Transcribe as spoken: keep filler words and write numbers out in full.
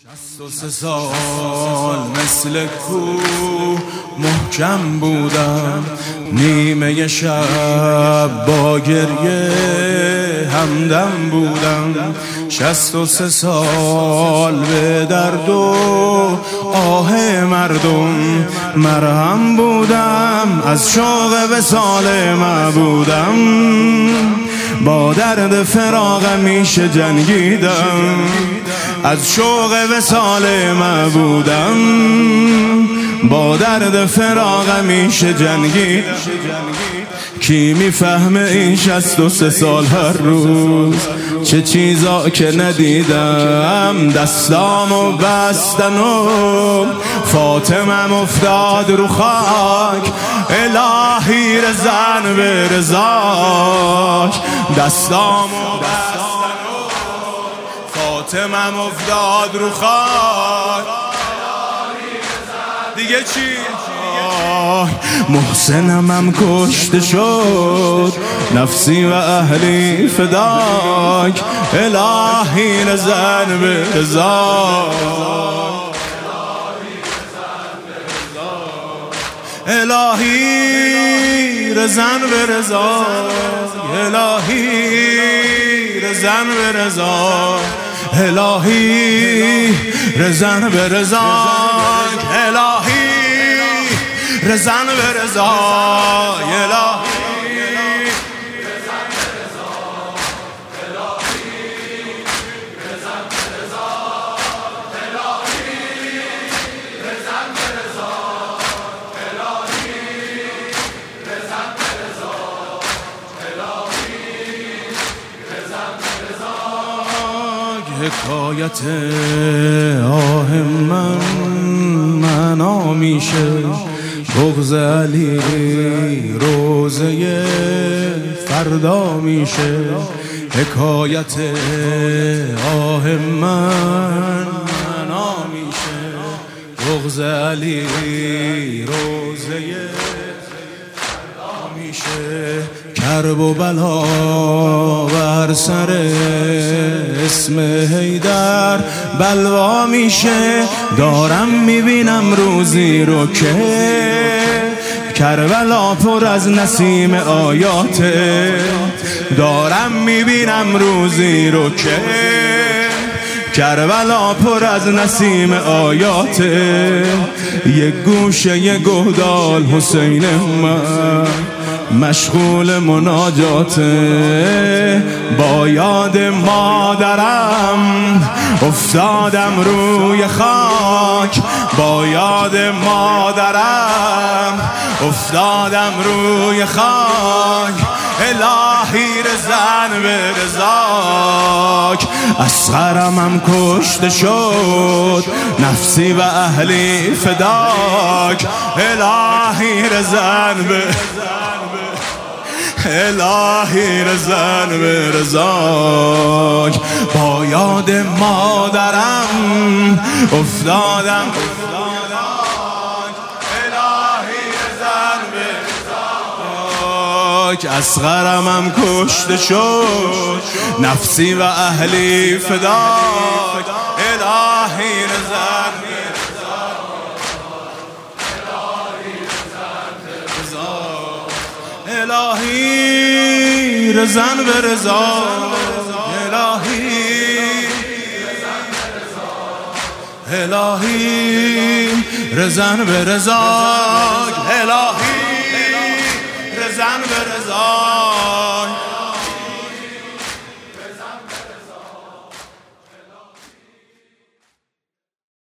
شصت و سه سال مثل کو محکم بودم، نیمه شب با گریه همدم بودم. شصت و سه سال به درد و آه مردم مرهم بودم، از شوق وصال معبودم با درد فراق میشه جنگیدم، از شوق وصال معبودم با درد فراق میشه جنگیدم. کی میفهمه این شصت و سه سال هر روز چه چیزا که ندیدم، دستامو بستن و فاطمم افتاد رو خاک، الهی رزن به رضاش. دستامو بستن و فاطمم افتاد رو خاک، دیگه چی؟ محسنم هم کشته شد، نفسی و اهلی فداک، الهی رزن به رضاک، الهی رزن به رضاک، الهی رزن به رضاک، الهی رزن به رضاک، الهی رزن به رضای، الهی رزن به رضای، الهی رزن به رضای، الهی رزن به رضای، الهی رزن به رضای، الهی رزن به رضای. حکایت آه من معنا میشه، بغض علی روزه فردا میشه. حکایت آه من معنا میشه، بغض علی روزه فردا میشه. کرب و بلا بر سر اسم حیدر بلوا میشه. دارم میبینم روزی رو که کربلا پر از نسیم آیاته، دارم میبینم روزی رو که کربلا پر از نسیم آیاته. یک گوشه گهدال حسین من مشغول مناجاته، با یاد مادرم افتادم روی خاک، با یاد مادرم افتادم روی خاک، الهی رزن به رضاک. اصغرم هم کشته شد، نفسی و اهلی فداک، الهی رزن به الهی رزن به رضاک. با یاد مادرم افتادم، الهی رزن به رضاک. اصغرم هم کشته شد، نفسی و اهلی فداک، الهی رزن به الهی رزن به رضاک، الهی الهی رزن به رضاک، الهی رزن به رضاک.